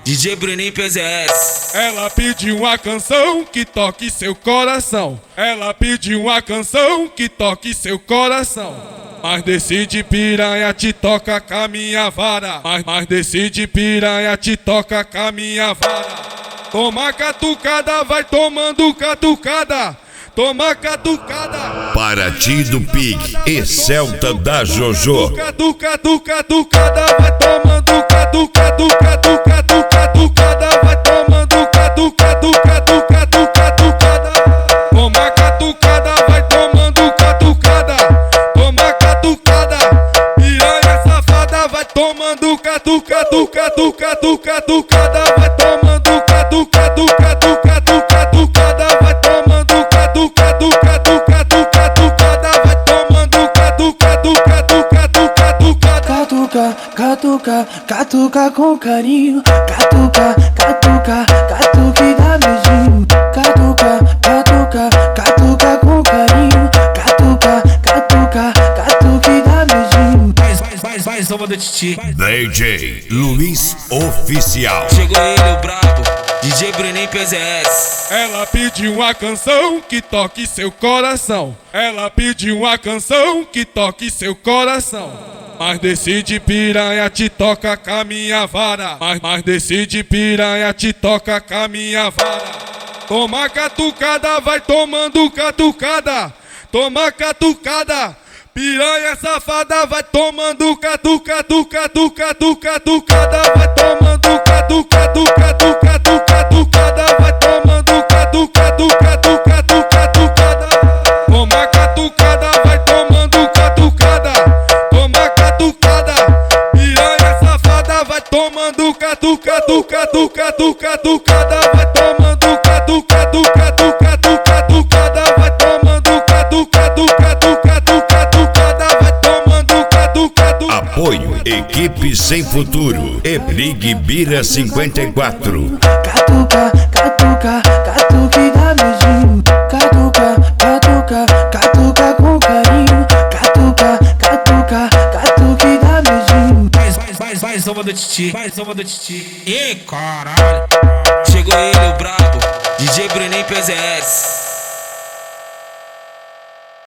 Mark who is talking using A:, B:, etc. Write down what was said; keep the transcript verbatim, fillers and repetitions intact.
A: D J Bruninho P Z S.
B: Ela pediu uma canção que toque seu coração. Ela pediu uma canção que toque seu coração. Mas decide piranha, te toca com a minha vara. Mas, mas decide piranha, te toca com a minha vara. Toma catucada, vai tomando catucada. Toma catucada.
C: Paraty do Pig e Celta da Jojo.
B: Catuca, catuca, catucada, vai tomando catuca, catuca, catuca, catucada, vai tomando catuca, catuca, catuca, catucada. Toma catucada, vai tomando catucada. Toma catucada, piranha safada, vai tomando catuca, catuca, catuca, catucada, vai tomando catuca, catuca, catuca, catucada, vai tomando catuca, catuca, catuca, catucada, vai tomando catuca, catuca, catuca, catucada.
D: Catuca, catuca, catuca com carinho. Catuca, catuca, catuca e dá beijinho. Catuca, catuca, catuca com carinho. Catuca, catuca, catuca e dá beijinho.
A: Mais, mais, mais, mais uma do Titi.
C: D J Luiz Oficial.
A: Chegou ele, o brabo, D J Bruninho P Z S.
B: Ela pediu uma canção que toque seu coração. Ela pediu uma canção que toque seu coração. Mas decide piranha, te toca com a minha vara. Mas, mas decide piranha, te toca com a minha vara. Toma catucada, vai tomando catucada. Toma catucada, piranha safada, vai tomando catuca, catuca, catuca, catucada, vai tomando catuca, catuca, catuca, catucada, vai tomando catuca, catuca, catuca, catucada. Toma catucada, vai tomando catucada. Toma catucada, piranha safada, vai tomando catuca, catuca, catuca, catucada, vai tomando catuca, catuca, catuca, catucada, vai tomando catuca, catuca, catuca, vai tomando catuca, catuca.
C: Apoio Equipe Sem Futuro e Big Bira cinquenta e quatro.
D: Catuca, catuca, catuca e dá beijinho. Catuca, catuca, catuca com carinho. Catuca, catuca, catuca e dá beijinho.
A: Mais, mais, mais, mais uma do Titi. Mais uma do Titi. Ih, caralho. Chegou ele, o brabo, D J Bruninho P Z S.